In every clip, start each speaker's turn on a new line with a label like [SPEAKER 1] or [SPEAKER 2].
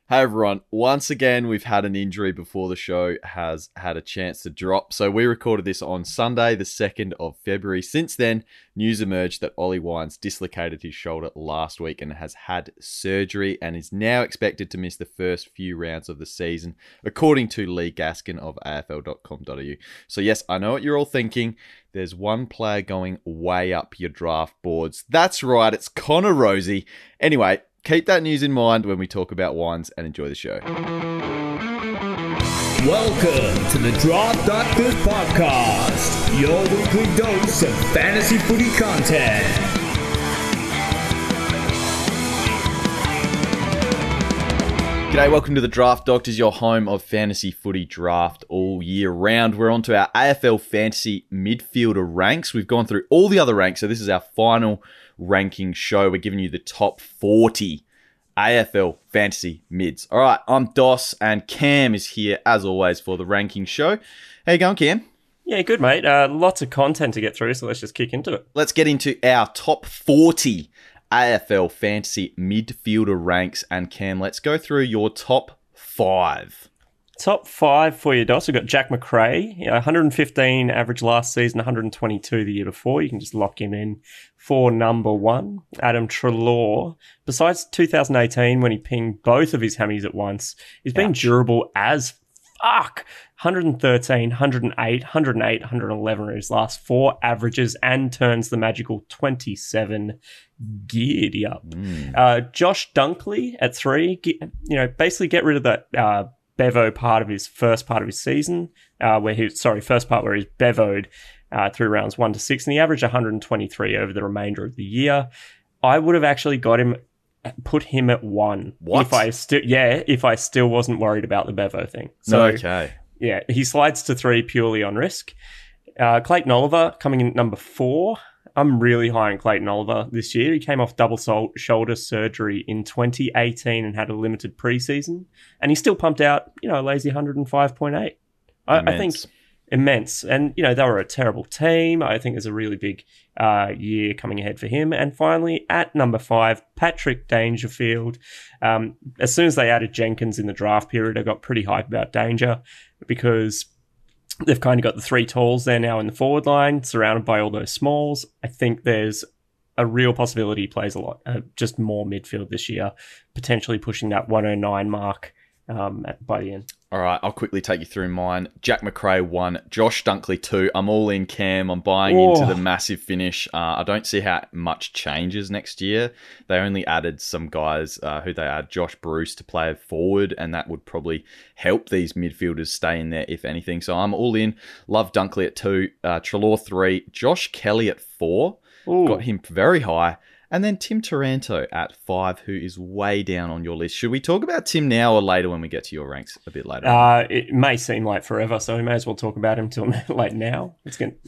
[SPEAKER 1] Hey everyone, once again we've had an injury before the show has had a chance to drop. So we recorded this on Sunday the 2nd of February. Since then, news emerged that Ollie Wines dislocated his shoulder last week and has had surgery and is now expected to miss the first few rounds of the season, according to Lee Gaskin of AFL.com.au. So yes, I know what you're all thinking. There's one player going way up your draft boards. That's right, it's Connor Rozee. Anyway, keep that news in mind when we talk about Wines and enjoy the show.
[SPEAKER 2] Welcome to the Draft Doctors Podcast, your weekly dose of fantasy footy content.
[SPEAKER 1] G'day, welcome to the Draft Doctors, your home of fantasy footy draft all year round. We're on to our AFL fantasy midfielder ranks. We've gone through all the other ranks, so this is our final ranking show. We're giving you the top 40 AFL fantasy mids. All right, I'm Dos, and Cam is here, as always, for the ranking show. How you going, Cam?
[SPEAKER 3] Yeah, good, mate. Lots of content to get through, so let's just kick into it.
[SPEAKER 1] Let's get into our top 40 AFL fantasy midfielder ranks. And Cam, let's go through your top 5.
[SPEAKER 3] Top 5 for you, Dos. We've got Jack Macrae, 115 average last season, 122 the year before. You can just lock him in for number 1. Adam Treloar, besides 2018 when he pinged both of his hammies at once, he's been durable as fuck. 113, 108, 108, 111 are his last 4 averages and turns the magical 27. Giddy up. Josh Dunkley at 3, basically get rid of that Bevo part of his first part of his season, first part where he's Bevoed through rounds 1 to 6, and he averaged 123 over the remainder of the year. I would have actually put him at 1.
[SPEAKER 1] What?
[SPEAKER 3] If I still wasn't worried about the Bevo thing. So,
[SPEAKER 1] okay. Yeah,
[SPEAKER 3] he slides to 3 purely on risk. Clayton Oliver coming in at number 4. I'm really high on Clayton Oliver this year. He came off double shoulder surgery in 2018 and had a limited preseason. And he still pumped out, a lazy 105.8. I think immense. And, they were a terrible team. I think there's a really big year coming ahead for him. And finally, at number 5, Patrick Dangerfield. As soon as they added Jenkins in the draft period, I got pretty hyped about Danger because they've kind of got the 3 talls there now in the forward line, surrounded by all those smalls. I think there's a real possibility he plays a lot, just more midfield this year, potentially pushing that 109 mark by the end.
[SPEAKER 1] All right, I'll quickly take you through mine. Jack Macrae 1, Josh Dunkley 2. I'm all in, Cam. I'm buying into the massive finish. I don't see how much changes next year. They only added some guys who they add Josh Bruce to play forward, and that would probably help these midfielders stay in there, if anything. So I'm all in. Love Dunkley at 2, Treloar 3, Josh Kelly at 4. Ooh. Got him very high. And then Tim Taranto at 5, who is way down on your list. Should we talk about Tim now or later when we get to your ranks a bit later?
[SPEAKER 3] It may seem like forever, so we may as well talk about him till like now.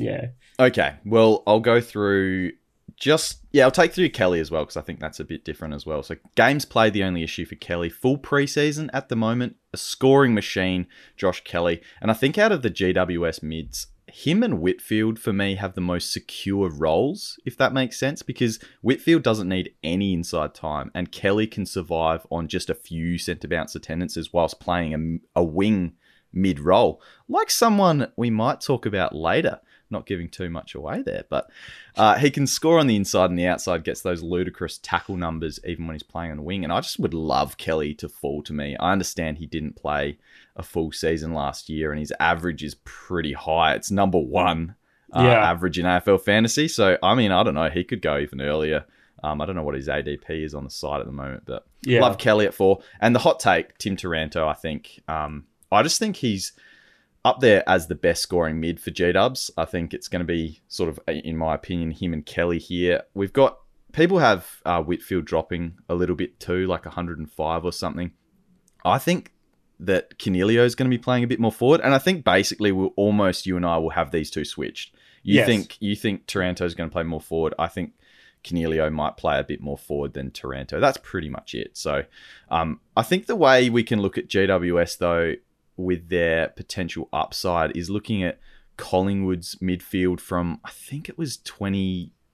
[SPEAKER 1] Okay, well, I'll go through I'll take through Kelly as well, because I think that's a bit different as well. So games played, the only issue for Kelly. Full preseason at the moment, a scoring machine, Josh Kelly. And I think out of the GWS mids, him and Whitfield, for me, have the most secure roles, if that makes sense, because Whitfield doesn't need any inside time, and Kelly can survive on just a few centre bounce attendances whilst playing a wing mid-roll, like someone we might talk about later. Not giving too much away there, but he can score on the inside and the outside, gets those ludicrous tackle numbers even when he's playing on the wing. And I just would love Kelly to fall to me. I understand he didn't play a full season last year and his average is pretty high. It's number 1 average in AFL fantasy. So, I mean, I don't know. He could go even earlier. I don't know what his ADP is on the side at the moment, but love Kelly at 4. And the hot take, Tim Taranto, I think. I just think he's up there as the best scoring mid for G-Dubs. I think it's going to be sort of, in my opinion, him and Kelly here. We've got, people have Whitfield dropping a little bit too, like 105 or something. I think that Canelio is going to be playing a bit more forward. And I think basically you and I will have these two switched. You think Taranto is going to play more forward. I think Canelio might play a bit more forward than Taranto. That's pretty much it. So I think the way we can look at GWS, though, with their potential upside is looking at Collingwood's midfield from, I think it was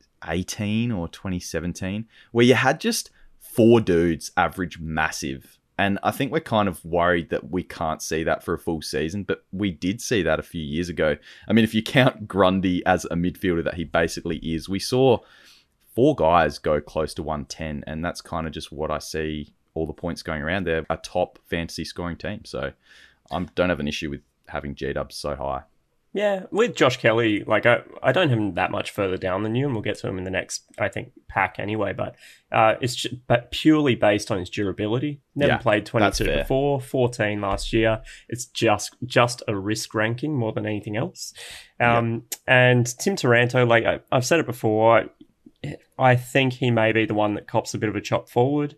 [SPEAKER 1] 2018 or 2017, where you had just 4 dudes average massive And I think we're kind of worried that we can't see that for a full season, but we did see that a few years ago. I mean, if you count Grundy as a midfielder that he basically is, we saw 4 guys go close to 110, and that's kind of just what I see all the points going around. They're a top fantasy scoring team, so I don't have an issue with having G-Dubs so high.
[SPEAKER 3] Yeah, with Josh Kelly, like I don't have him that much further down than you, and we'll get to him in the next, I think, pack anyway. But but purely based on his durability. Never played 22 before, 14 last year. It's just a risk ranking more than anything else. And Tim Taranto, like I've said it before, I think he may be the one that cops a bit of a chop forward.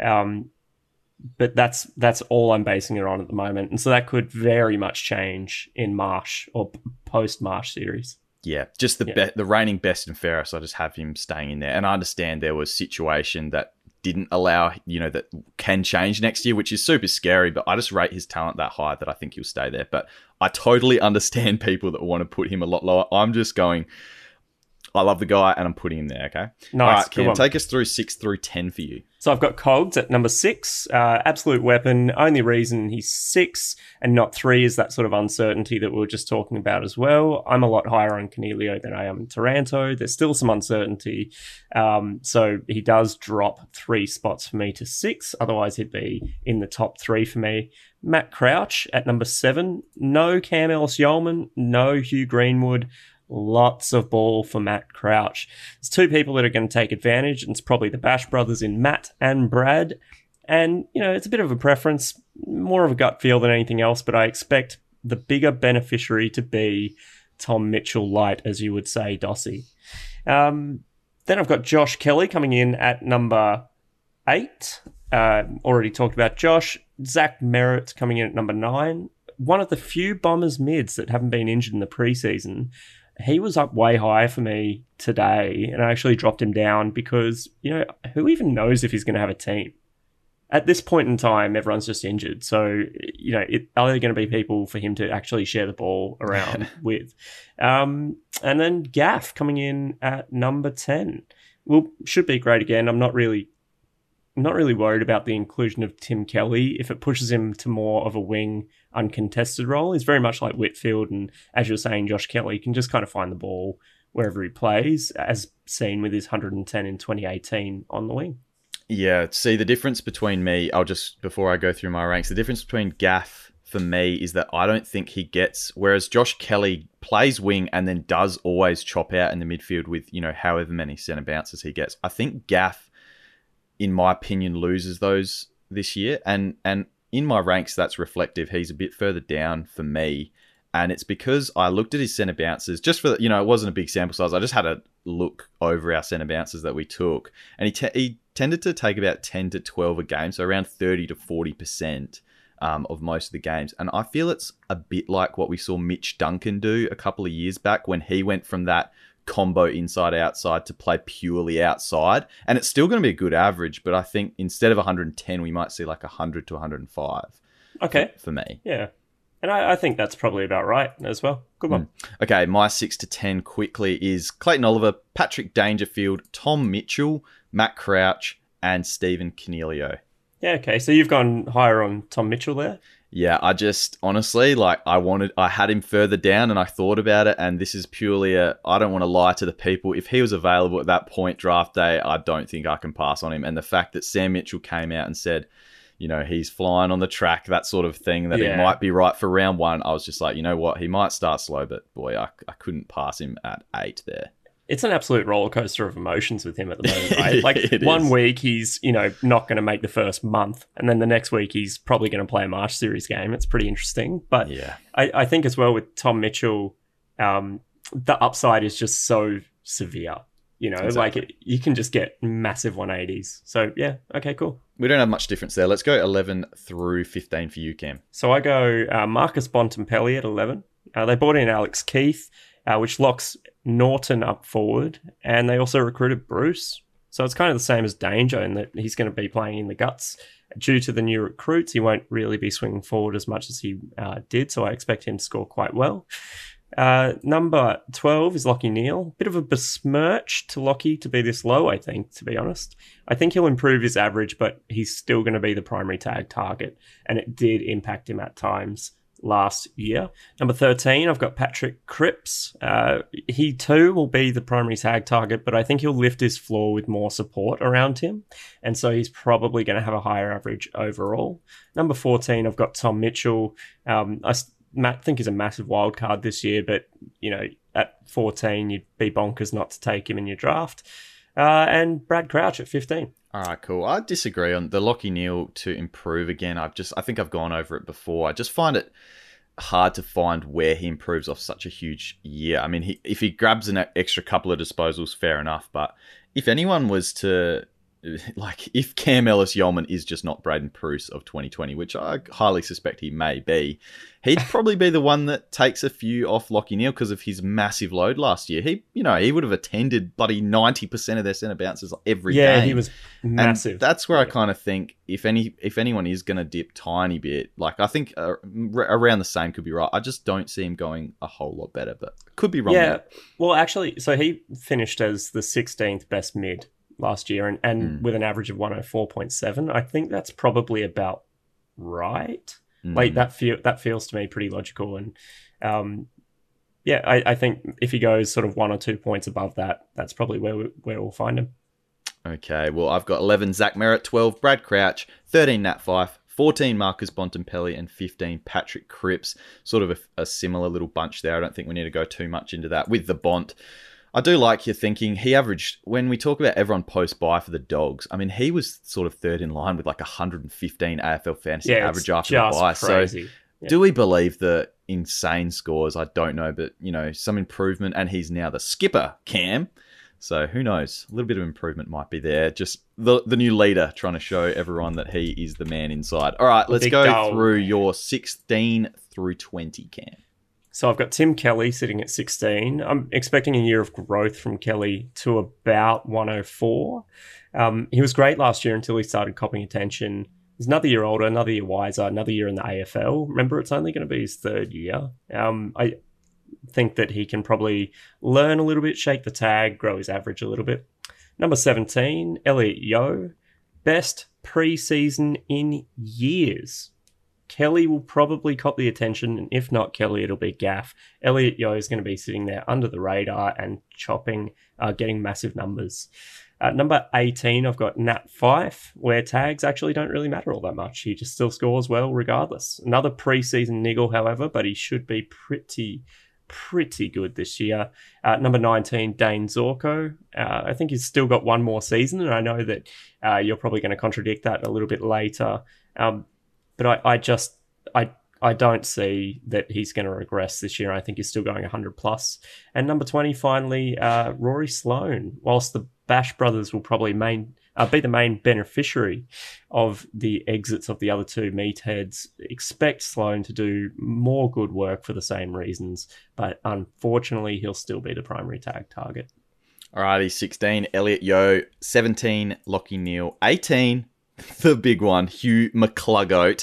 [SPEAKER 3] But that's all I'm basing it on at the moment. And so that could very much change in Marsh or post-Marsh series.
[SPEAKER 1] Yeah, just the reigning best and fairest. I just have him staying in there. And I understand there was a situation that didn't allow, that can change next year, which is super scary. But I just rate his talent that high that I think he'll stay there. But I totally understand people that want to put him a lot lower. I'm just going, I love the guy and I'm putting him there, okay?
[SPEAKER 3] Nice.
[SPEAKER 1] All right, Cam, take us through 6 through 10 for you.
[SPEAKER 3] So I've got Cogs at number 6, absolute weapon. Only reason he's 6 and not 3 is that sort of uncertainty that we were just talking about as well. I'm a lot higher on Canelio than I am in Taranto. There's still some uncertainty. So he does drop 3 spots for me to 6. Otherwise, he'd be in the top 3 for me. Matt Crouch at number 7. No Cam Ellis-Yolmen. No Hugh Greenwood. Lots of ball for Matt Crouch. There's 2 people that are going to take advantage, and it's probably the Bash brothers in Matt and Brad. And, it's a bit of a preference, more of a gut feel than anything else, but I expect the bigger beneficiary to be Tom Mitchell light, as you would say, Dossie. Then I've got Josh Kelly coming in at number 8. Already talked about Josh. Zach Merritt coming in at number 9. One of the few Bombers mids that haven't been injured in the preseason. He was up way high for me today, and I actually dropped him down because, who even knows if he's going to have a team? At this point in time, everyone's just injured. So, are there going to be people for him to actually share the ball around with? And then Gaff coming in at number 10. Well, should be great again. I'm not really worried about the inclusion of Tim Kelly if it pushes him to more of a wing uncontested role. He's very much like Whitfield, and as you're saying, Josh Kelly can just kind of find the ball wherever he plays, as seen with his 110 in 2018 on the wing.
[SPEAKER 1] Yeah, see, the difference between me, before I go through my ranks, the difference between Gaff for me is that I don't think he gets, whereas Josh Kelly plays wing and then does always chop out in the midfield with, however many centre bounces he gets. I think Gaff, in my opinion, loses those this year. And in my ranks, that's reflective. He's a bit further down for me. And it's because I looked at his centre bounces just for, it wasn't a big sample size. I just had a look over our centre bounces that we took. And he tended to take about 10 to 12 a game, so around 30 to 40% of most of the games. And I feel it's a bit like what we saw Mitch Duncan do a couple of years back when he went from that combo inside-outside to play purely outside. And it's still going to be a good average, but I think instead of 110, we might see like 100 to 105.
[SPEAKER 3] Okay.
[SPEAKER 1] For me.
[SPEAKER 3] Yeah. And I think that's probably about right as well. Good one.
[SPEAKER 1] Okay, my 6 to 10 quickly is Clayton Oliver, Patrick Dangerfield, Tom Mitchell, Matt Crouch, and Stephen Canelio.
[SPEAKER 3] Yeah, okay. So you've gone higher on Tom Mitchell there?
[SPEAKER 1] Yeah, I just, honestly, I had him further down and I thought about it, and this is purely I don't want to lie to the people. If he was available at that point draft day, I don't think I can pass on him. And the fact that Sam Mitchell came out and said, he's flying on the track, that sort of thing, that he might be right for round 1, I was just like, you know what, he might start slow, but boy, I couldn't pass him at 8 there.
[SPEAKER 3] It's an absolute roller coaster of emotions with him at the moment, right? Like one week he's, not going to make the first month, and then the next week he's probably going to play a Marsh Series game. It's pretty interesting. But yeah. I think as well with Tom Mitchell, the upside is just so severe. Exactly. You can just get massive 180s. So yeah, okay, cool.
[SPEAKER 1] We don't have much difference there. Let's go 11 through 15 for you, Cam.
[SPEAKER 3] So I go Marcus Bontempelli at 11. They brought in Alex Keith, which locks Norton up forward, and they also recruited Bruce. So it's kind of the same as Danger in that he's going to be playing in the guts. Due to the new recruits, he won't really be swinging forward as much as he did, so I expect him to score quite well. Number 12 is Lockie Neal. Bit of a besmirch to Lockie to be this low, I think, to be honest. I think he'll improve his average, but he's still going to be the primary tag target, and it did impact him at times last year. Number 13, I've got Patrick Cripps. He too will be the primary tag target, but I think he'll lift his floor with more support around him, and so he's probably going to have a higher average overall. Number 14, I've got Tom Mitchell. Matt think he's a massive wild card this year, but at 14 you'd be bonkers not to take him in your draft. And Brad Crouch at 15.
[SPEAKER 1] All right, cool. I disagree on the Lockie Neal to improve again. I think I've gone over it before. I just find it hard to find where he improves off such a huge year. I mean, if he grabs an extra couple of disposals, fair enough. But if anyone was to, if Cam Ellis-Yolmen is just not Braden Pruce of 2020, which I highly suspect he may be, he'd probably be the one that takes a few off Lockie Neal because of his massive load last year. He would have attended bloody 90% of their centre bounces every game.
[SPEAKER 3] Yeah, he was massive.
[SPEAKER 1] And that's where I kind of think if anyone is going to dip tiny bit, I think around the same could be right. I just don't see him going a whole lot better, but could be wrong.
[SPEAKER 3] Yeah, well, actually, so he finished as the 16th best mid last year and with an average of 104.7. I think that's probably about right. That feels to me pretty logical. And I think if he goes sort of 1 or 2 points above that, that's probably where we'll find him.
[SPEAKER 1] Okay, well, I've got 11 Zach Merritt, 12 Brad Crouch, 13 Nat Fyfe, 14 Marcus Bontempelli, and 15 Patrick Cripps. Sort of a similar little bunch there. I don't think we need to go too much into that with the Bont. I do like your thinking. He averaged, when we talk about everyone post-buy for the Dogs, I mean, he was sort of third in line with 115 AFL fantasy average after the buy.
[SPEAKER 3] Crazy.
[SPEAKER 1] So do we believe the insane scores? I don't know, but, some improvement, and he's now the skipper, Cam. So who knows? A little bit of improvement might be there. Just the new leader trying to show everyone that he is the man inside. All right, let's go through your 16 through 20, Cam.
[SPEAKER 3] So I've got Tim Kelly sitting at 16. I'm expecting a year of growth from Kelly to about 104. He was great last year until he started copping attention. He's another year older, another year wiser, another year in the AFL. Remember, it's only going to be his third year. I think that he can probably learn a little bit, shake the tag, grow his average a little bit. Number 17, Elliot Yeo. Best pre-season in years. Kelly will probably cop the attention, and if not Kelly, it'll be Gaff. Elliot Yeo is going to be sitting there under the radar and chopping, getting massive numbers. At number 18, I've got Nat Fyfe, where tags actually don't really matter all that much. He just still scores well regardless. Another preseason niggle, however, but he should be pretty good this year. Number 19, Dane Zorko. I think he's still got one more season, and I know that you're probably going to contradict that a little bit later. But I don't see that he's going to regress this year. I think he's still going 100 plus. And number 20, finally, Rory Sloane. Whilst the Bash brothers will probably be the main beneficiary of the exits of the other two meatheads, expect Sloane to do more good work for the same reasons. But unfortunately, he'll still be the primary tag target.
[SPEAKER 1] Alrighty, 16, Elliot Yeo. 17, Lockie Neal. 18, the big one, Hugh McClugoat.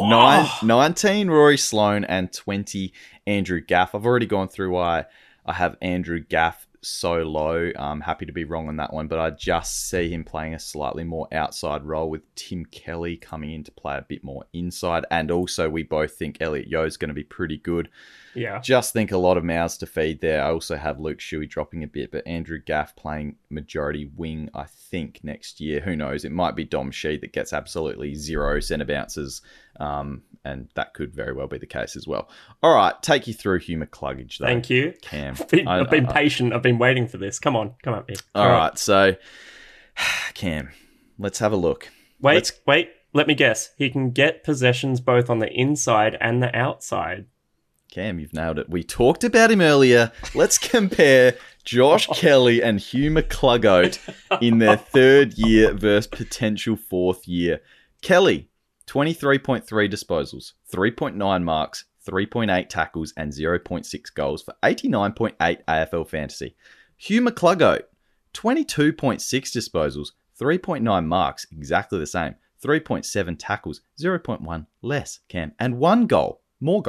[SPEAKER 1] 19, Rory Sloane, and 20, Andrew Gaff. I've already gone through why I have Andrew Gaff so low. I'm happy to be wrong on that one, but I just see him playing a slightly more outside role with Tim Kelly coming in to play a bit more inside. And also, we both think Elliot Yeo is going to be pretty good.
[SPEAKER 3] Yeah.
[SPEAKER 1] Just think a lot of mouths to feed there. I also have Luke Shuey dropping a bit, but Andrew Gaff playing majority wing, I think, next year. Who knows? It might be Dom Sheed that gets absolutely zero centre bounces, and that could very well be the case as well. All right, take you through Hugh McCluggage, though.
[SPEAKER 3] Thank you.
[SPEAKER 1] Cam.
[SPEAKER 3] I've been patient. I've been waiting for this. Come at me.
[SPEAKER 1] All right, so, Cam, let's have a look.
[SPEAKER 3] Wait, let me guess. He can get possessions both on the inside and the outside.
[SPEAKER 1] Cam, you've nailed it. We talked about him earlier. Let's compare Josh Kelly and Hugh McClugoat in their third year versus potential fourth year. Kelly, 23.3 disposals, 3.9 marks, 3.8 tackles, and 0.6 goals for 89.8 AFL fantasy. Hugh McClugoat, 22.6 disposals, 3.9 marks, exactly the same, 3.7 tackles, 0.1 less, Cam, and 1 goal, more goals,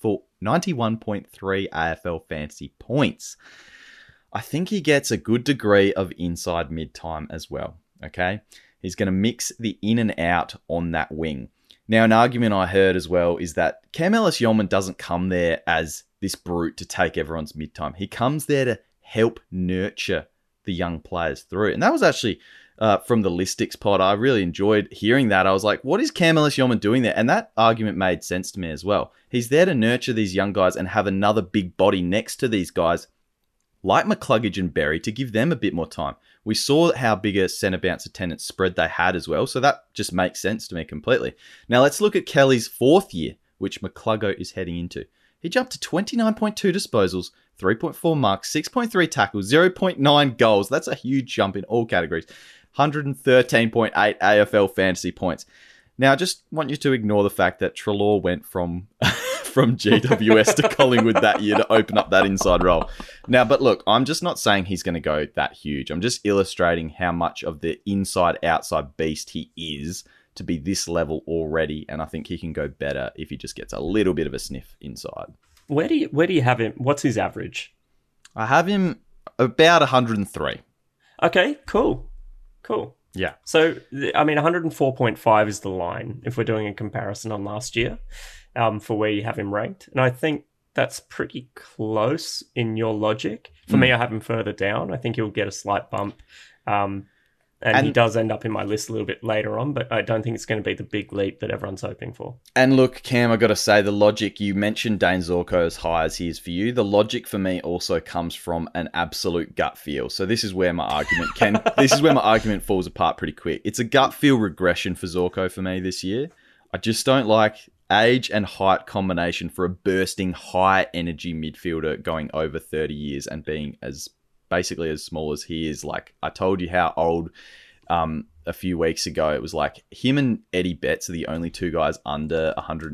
[SPEAKER 1] for 91.3 AFL fantasy points. I think he gets a good degree of inside mid-time as well, okay? He's going to mix the in and out on that wing. Now, an argument I heard as well is that Cam Ellis-Yolmen doesn't come there as this brute to take everyone's mid-time. He comes there to help nurture the young players through. And that was actually from the Listics pod. I really enjoyed hearing that. I was like, what is Cam Ellis-Yolmen doing there? And that argument made sense to me as well. He's there to nurture these young guys and have another big body next to these guys like McCluggage and Berry to give them a bit more time. We saw how big a centre bounce attendance spread they had as well, so that just makes sense to me completely. Now let's look at Kelly's fourth year, which McCluggo is heading into. He jumped to 29.2 disposals, 3.4 marks, 6.3 tackles, 0.9 goals. That's a huge jump in all categories. 113.8 AFL fantasy points. Now, I just want you to ignore the fact that Treloar went from GWS to Collingwood that year to open up that inside role. Now, but look, I'm just not saying he's going to go that huge. I'm just illustrating how much of the inside-outside beast he is to be this level already, and I think he can go better if he just gets a little bit of a sniff inside.
[SPEAKER 3] Where do you have him? What's his average?
[SPEAKER 1] I have him about 103.
[SPEAKER 3] Okay, cool.
[SPEAKER 1] Yeah.
[SPEAKER 3] So, I mean, 104.5 is the line if we're doing a comparison on last year for where you have him ranked. And I think that's pretty close in your logic. For me, I have him further down. I think he'll get a slight bump. And he does end up in my list a little bit later on, but I don't think it's going to be the big leap that everyone's hoping for.
[SPEAKER 1] And look, Cam, I got to say, the logic, you mentioned Dane Zorko as high as he is for you. The logic for me also comes from an absolute gut feel. So this is where my argument falls apart pretty quick. It's a gut feel regression for Zorko for me this year. I just don't like age and height combination for a bursting high energy midfielder going over 30 years and being basically as small as he is. Like, I told you how old a few weeks ago. It was like him and Eddie Betts are the only two guys under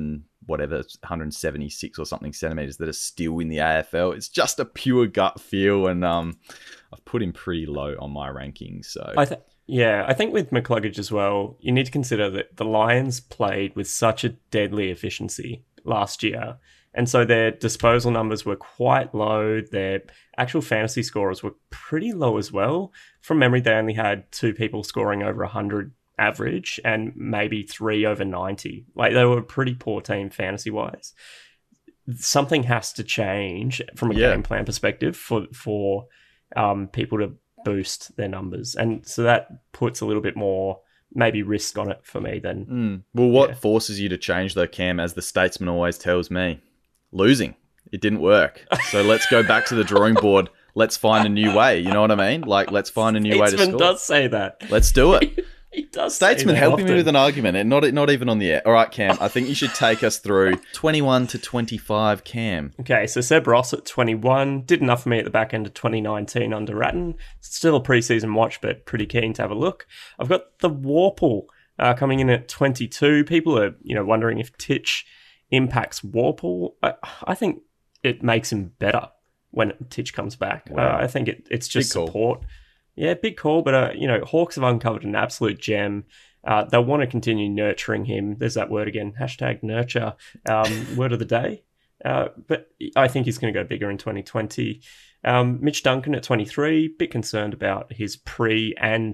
[SPEAKER 1] 176 or something centimeters that are still in the AFL. It's just a pure gut feel, and I've put him pretty low on my rankings. So
[SPEAKER 3] I think with McCluggage as well, you need to consider that the Lions played with such a deadly efficiency last year. And so their disposal numbers were quite low. Their actual fantasy scorers were pretty low as well. From memory, they only had 2 people scoring over 100 average and maybe 3 over 90. Like, they were a pretty poor team fantasy-wise. Something has to change from a game plan perspective for people to boost their numbers. And so that puts a little bit more maybe risk on it for me then.
[SPEAKER 1] Well, what forces you to change though, Cam, as the statesman always tells me? Losing. It didn't work. So let's go back to the drawing board. Let's find a new way. You know what I mean? Like, let's find a new way to score.
[SPEAKER 3] Statesman does say that.
[SPEAKER 1] Let's do it.
[SPEAKER 3] He does.
[SPEAKER 1] Statesman, helping me with an argument, and not even on the air. All right, Cam, I think you should take us through 21 to 25, Cam.
[SPEAKER 3] Okay, so Seb Ross at 21. Did enough for me at the back end of 2019 under Ratton. Still a preseason watch, but pretty keen to have a look. I've got the Warple coming in at 22. People are wondering if Titch impacts Warple. I think it makes him better when Titch comes back.
[SPEAKER 1] Wow.
[SPEAKER 3] I think it's just
[SPEAKER 1] big
[SPEAKER 3] support.
[SPEAKER 1] Call.
[SPEAKER 3] Yeah, big call, but Hawks have uncovered an absolute gem. They'll want to continue nurturing him. There's that word again, #nurture, word of the day. But I think he's going to go bigger in 2020. Mitch Duncan at 23, bit concerned about his post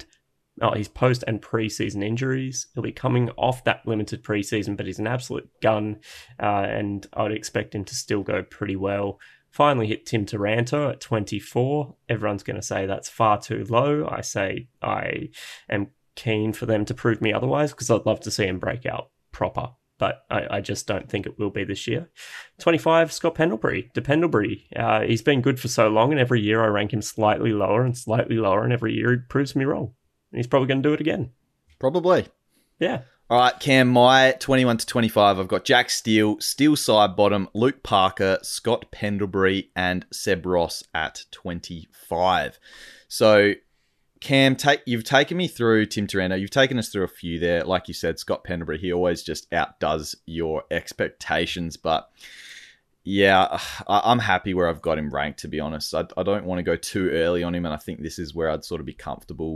[SPEAKER 3] and pre-season injuries. He'll be coming off that limited pre-season, but he's an absolute gun, and I'd expect him to still go pretty well. Finally hit Tim Taranto at 24. Everyone's going to say that's far too low. I say I am keen for them to prove me otherwise because I'd love to see him break out proper, but I just don't think it will be this year. 25, Scott Pendlebury. He's been good for so long, and every year I rank him slightly lower, and every year he proves me wrong. And he's probably going to do it again.
[SPEAKER 1] Probably.
[SPEAKER 3] Yeah.
[SPEAKER 1] All right, Cam, my 21 to 25, I've got Jack Steele, Steele Sidebottom, Luke Parker, Scott Pendlebury, and Seb Ross at 25. So, Cam, you've taken me through Tim Taranto. You've taken us through a few there. Like you said, Scott Pendlebury, he always just outdoes your expectations. But, yeah, I'm happy where I've got him ranked, to be honest. I don't want to go too early on him, and I think this is where I'd sort of be comfortable.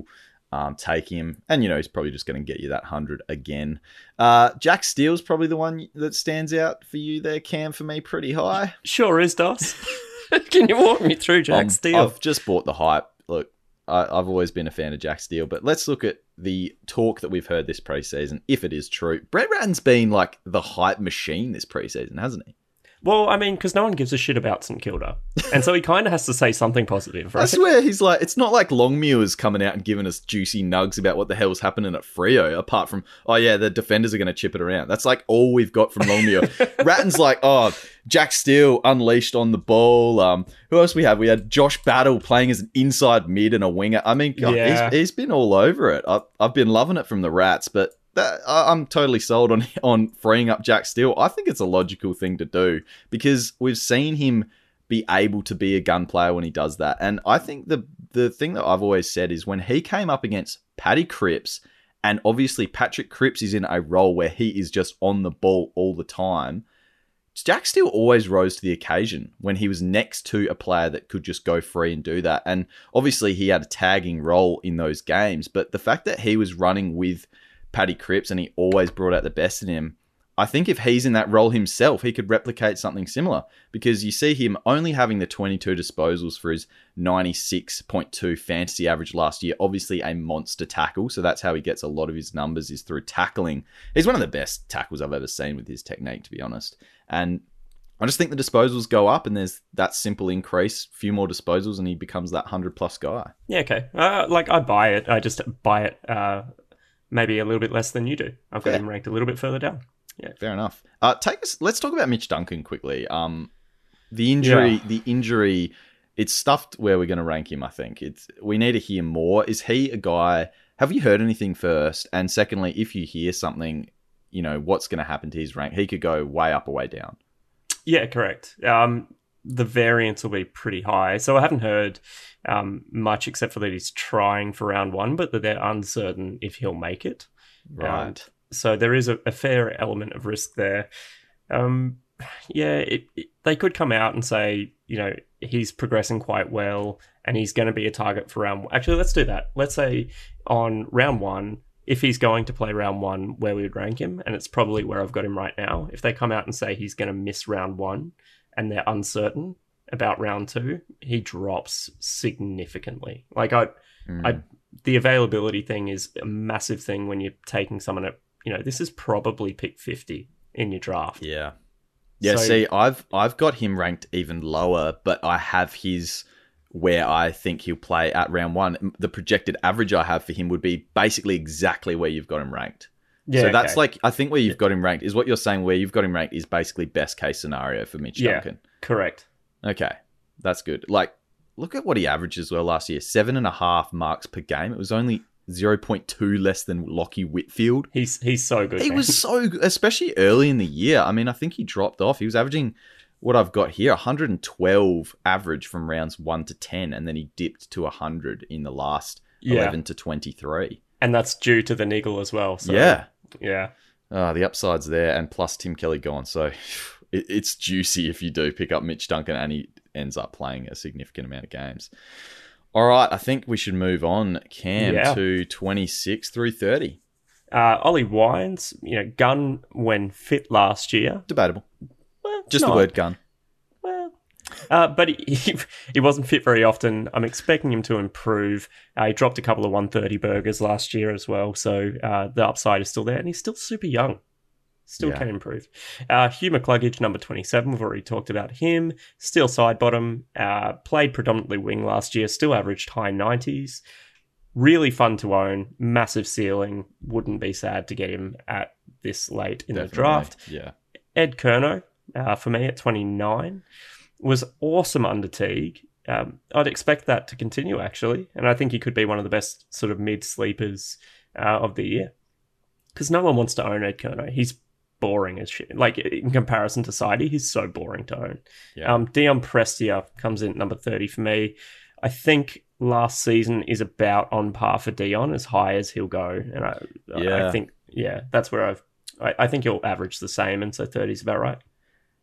[SPEAKER 1] taking him. And, he's probably just going to get you that 100 again. Jack Steele's probably the one that stands out for you there, Cam, for me pretty high.
[SPEAKER 3] Sure is, Dos. Can you walk me through Jack Steele?
[SPEAKER 1] I've just bought the hype. Look, I've always been a fan of Jack Steele, but let's look at the talk that we've heard this preseason, if it is true. Brett Ratton's been like the hype machine this preseason, hasn't he?
[SPEAKER 3] Well, I mean, because no one gives a shit about St Kilda. And so he kind of has to say something positive, right?
[SPEAKER 1] I swear he's like, it's not like Longmuir's coming out and giving us juicy nugs about what the hell's happening at Freo, apart from, oh yeah, the defenders are going to chip it around. That's like all we've got from Longmuir. Ratton's like, oh, Jack Steele unleashed on the ball. Who else we have? We had Josh Battle playing as an inside mid and a winger. I mean, God,
[SPEAKER 3] Yeah.
[SPEAKER 1] he's been all over it. I've been loving it from the Rats, but I'm totally sold on freeing up Jack Steele. I think it's a logical thing to do because we've seen him be able to be a gun player when he does that. And I think the thing that I've always said is when he came up against Paddy Cripps, and obviously Patrick Cripps is in a role where he is just on the ball all the time, Jack Steele always rose to the occasion when he was next to a player that could just go free and do that. And obviously he had a tagging role in those games, but the fact that he was running with Paddy Cripps and he always brought out the best in him, I think if he's in that role himself, he could replicate something similar, because you see him only having the 22 disposals for his 96.2 fantasy average last year. Obviously a monster tackle, so that's how he gets a lot of his numbers, is through tackling. He's one of the best tackles I've ever seen with his technique, to be honest. And I just think the disposals go up and there's that simple increase, few more disposals, and he becomes that 100-plus guy.
[SPEAKER 3] Yeah, okay. I buy it. I just buy it maybe a little bit less than you do. I've got him ranked a little bit further down. Yeah,
[SPEAKER 1] fair enough. Let's talk about Mitch Duncan quickly. The injury, it's stuffed where we're going to rank him. I think we need to hear more. Is he a guy? Have you heard anything first? And secondly, if you hear something, what's going to happen to his rank? He could go way up or way down.
[SPEAKER 3] Yeah, correct. The variance will be pretty high. So I haven't heard much except for that he's trying for round one, but that they're uncertain if he'll make it.
[SPEAKER 1] Right.
[SPEAKER 3] So there is a fair element of risk there. They could come out and say, he's progressing quite well and he's going to be a target for round one. Actually, let's do that. Let's say on round one, if he's going to play round one, where we would rank him, and it's probably where I've got him right now. If they come out and say he's going to miss round one and they're uncertain about round two, he drops significantly. Like the availability thing is a massive thing when you're taking someone at, this is probably pick 50 in your draft.
[SPEAKER 1] Yeah. Yeah, so, see, I've got him ranked even lower, but I have his where I think he'll play at round one. The projected average I have for him would be basically exactly where you've got him ranked. Yeah, so that's I think where you've got him ranked is what you're saying, where you've got him ranked is basically best case scenario for Mitch Duncan.
[SPEAKER 3] Correct.
[SPEAKER 1] Okay, that's good. Look at what he averaged as well last year. 7.5 marks per game. It was only 0.2 less than Lockie Whitfield.
[SPEAKER 3] He's so good.
[SPEAKER 1] He was so good, especially early in the year. I mean, I think he dropped off. He was averaging what I've got here, 112 average from rounds 1 to 10, and then he dipped to 100 in the last 11 to 23.
[SPEAKER 3] And that's due to the niggle as well. So,
[SPEAKER 1] yeah.
[SPEAKER 3] The
[SPEAKER 1] upside's there, and plus Tim Kelly gone. So it's juicy if you do pick up Mitch Duncan and he ends up playing a significant amount of games. All right, I think we should move on, Cam, to 26 through 30.
[SPEAKER 3] Ollie Wines, gun when fit last year.
[SPEAKER 1] Debatable. Well, just the word gun.
[SPEAKER 3] Well, but he wasn't fit very often. I'm expecting him to improve. He dropped a couple of 130 burgers last year as well, so the upside is still there, and he's still super young. Still can improve. Hugh McCluggage, number 27. We've already talked about him. Still side bottom. Played predominantly wing last year. Still averaged high 90s. Really fun to own. Massive ceiling. Wouldn't be sad to get him at this late in the draft.
[SPEAKER 1] Yeah.
[SPEAKER 3] Ed Kerno, for me at 29, was awesome under Teague. I'd expect that to continue, actually. And I think he could be one of the best sort of mid-sleepers of the year. Because no one wants to own Ed Kerno. He's boring as shit. In comparison to Sidey, he's so boring to own. Yeah. Dion Prestia comes in at number 30 for me. I think last season is about on par for Dion, as high as he'll go. And I think, that's where I think he'll average the same, and so 30 is about right.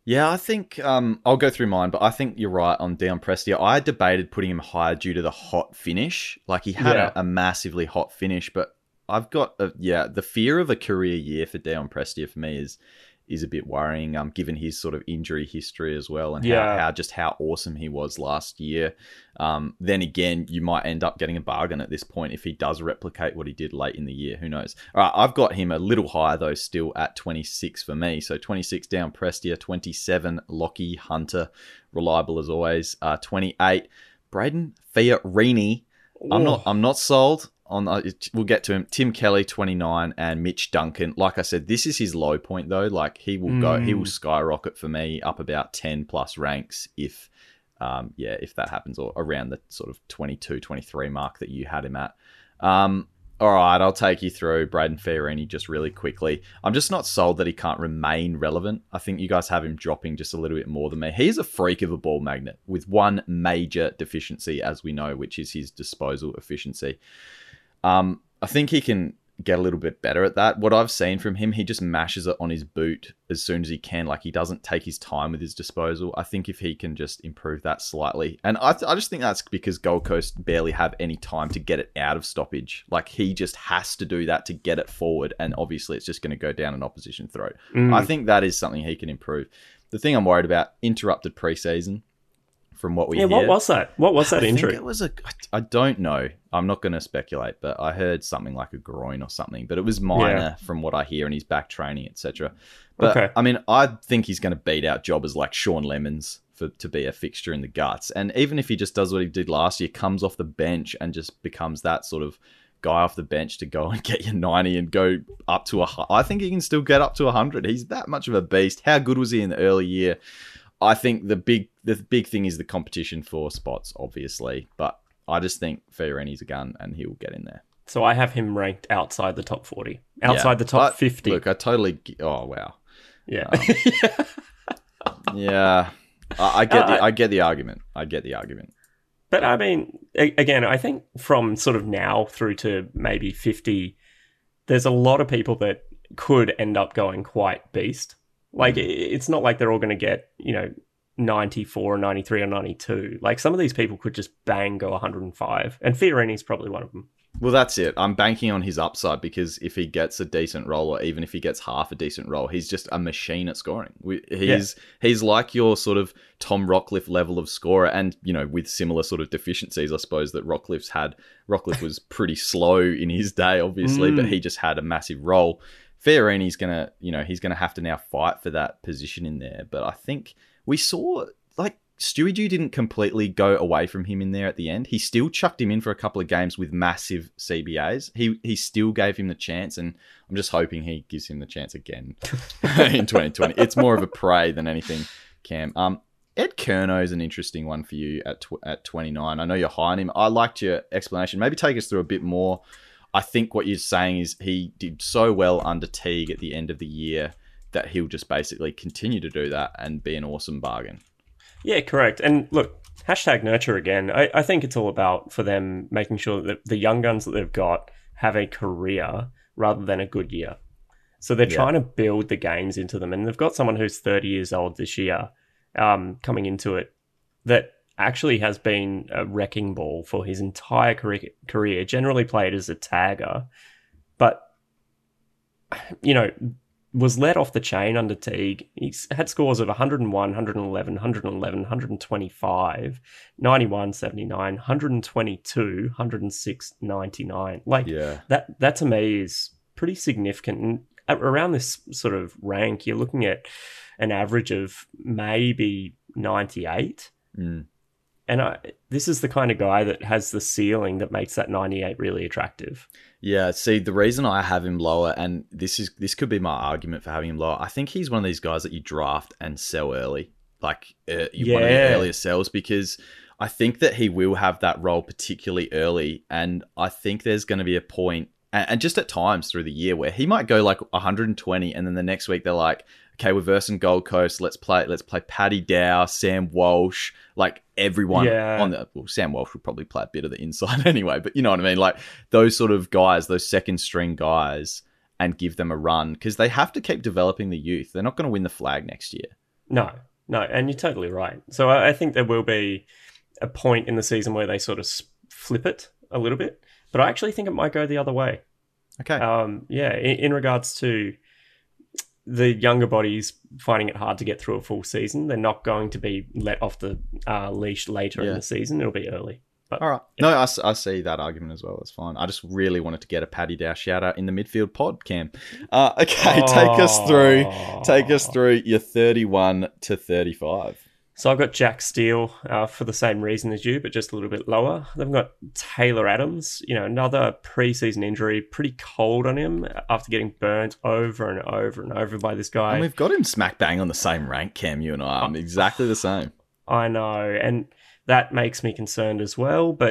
[SPEAKER 1] Yeah, I think I'll go through mine, but I think you're right on Dion Prestia. I debated putting him higher due to the hot finish. Like he had
[SPEAKER 3] Yeah.
[SPEAKER 1] a massively hot finish, but I've got the fear of a career year for Dion Prestia for me is a bit worrying. Given his sort of injury history as well, and how awesome he was last year. Then again, you might end up getting a bargain at this point if he does replicate what he did late in the year. Who knows? All right, I've got him a little higher though, still at 26 for me. So 26 down Prestia, 27 Lockie Hunter, reliable as always. 28 Braden Fiorini. I'm not sold on. We'll get to him. Tim Kelly, 29, and Mitch Duncan. Like I said, this is his low point though. Like he will skyrocket for me up about 10 plus ranks if that happens, or around the sort of 22, 23 mark that you had him at. All right, I'll take you through Braden Fiorini just really quickly. I'm just not sold that he can't remain relevant. I think you guys have him dropping just a little bit more than me. He's a freak of a ball magnet with one major deficiency, as we know, which is his disposal efficiency. I think he can get a little bit better at that. What I've seen from him, he just mashes it on his boot as soon as he can. Like he doesn't take his time with his disposal. I think if he can just improve that slightly. And I just think that's because Gold Coast barely have any time to get it out of stoppage. Like he just has to do that to get it forward. And obviously it's just going to go down an opposition throat. I think that is something he can improve. The thing I'm worried about, interrupted preseason. From what we hear.
[SPEAKER 3] What was that? What was that injury?
[SPEAKER 1] It was I don't know. I'm not going to speculate, but I heard something like a groin or something. But it was minor from what I hear, and he's back training, etc. But okay. I mean, I think he's going to beat out jobbers like Sean Lemons to be a fixture in the guts. And even if he just does what he did last year, comes off the bench and just becomes that sort of guy off the bench to go and get you 90 and go up to I think he can still get up to 100. He's that much of a beast. How good was he in the early year? I think the big thing is the competition for spots, obviously. But I just think Fiorini's a gun and he'll get in there.
[SPEAKER 3] So I have him ranked outside the top 40. Outside the top 50.
[SPEAKER 1] Look, I totally... Oh, wow.
[SPEAKER 3] Yeah.
[SPEAKER 1] Yeah. I get the argument.
[SPEAKER 3] But I mean, again, I think from sort of now through to maybe 50, there's a lot of people that could end up going quite beast. Like, it's not like they're all going to get, 94 or 93 or 92. Like, some of these people could just bang go 105. And Fiorini's probably one of them.
[SPEAKER 1] Well, that's it. I'm banking on his upside because if he gets a decent role, or even if he gets half a decent role, he's just a machine at scoring. He's like your sort of Tom Rockliff level of scorer, and with similar sort of deficiencies, I suppose, that Rockliff's had. Rockliff was pretty slow in his day, obviously, but he just had a massive role. Fiorini's gonna, he's gonna have to now fight for that position in there. But I think we saw Stewie Dew didn't completely go away from him in there at the end. He still chucked him in for a couple of games with massive CBAs. He still gave him the chance, and I'm just hoping he gives him the chance again in 2020. It's more of a prey than anything, Cam. Ed Curnow is an interesting one for you at 29. I know you're high on him. I liked your explanation. Maybe take us through a bit more. I think what you're saying is he did so well under Teague at the end of the year that he'll just basically continue to do that and be an awesome bargain.
[SPEAKER 3] Yeah, correct. And look, #nurture again. I think it's all about for them making sure that the young guns that they've got have a career rather than a good year. So they're trying to build the games into them. And they've got someone who's 30 years old this year coming into it that actually has been a wrecking ball for his entire career, generally played as a tagger, but, was let off the chain under Teague. He's had scores of 101, 111, 111, 125, 91, 79, 122, 106, 99. That to me is pretty significant. And around this sort of rank, you're looking at an average of maybe 98. And this is the kind of guy that has the ceiling that makes that 98 really attractive.
[SPEAKER 1] Yeah, see, the reason I have him lower, and this could be my argument for having him lower, I think he's one of these guys that you draft and sell early. One of the earlier sells, because I think that he will have that role particularly early, and I think there's going to be a point, and just at times through the year, where he might go 120, and then the next week they're like, okay, we're versing Gold Coast. Let's play Paddy Dow, Sam Walsh, everyone on the... Well, Sam Walsh would probably play a bit of the inside anyway, but you know what I mean? Those sort of guys, those second string guys, and give them a run, because they have to keep developing the youth. They're not going to win the flag next year.
[SPEAKER 3] No, no, and you're totally right. So I think there will be a point in the season where they sort of flip it a little bit, but I actually think it might go the other way.
[SPEAKER 1] Okay.
[SPEAKER 3] Yeah, in regards to the younger bodies finding it hard to get through a full season, they're not going to be let off the leash later in the season. It'll be early. But,
[SPEAKER 1] all right. Yeah. No, I see that argument as well. That's fine. I just really wanted to get a Paddy Dow shout out in the midfield pod, Cam. Okay, take us through your 31 to 35.
[SPEAKER 3] So I've got Jack Steele for the same reason as you, but just a little bit lower. Then I've got Taylor Adams, another preseason injury, pretty cold on him after getting burnt over and over and over by this guy.
[SPEAKER 1] And we've got him smack bang on the same rank, Cam, you and I. I'm exactly the same.
[SPEAKER 3] I know, and that makes me concerned as well, but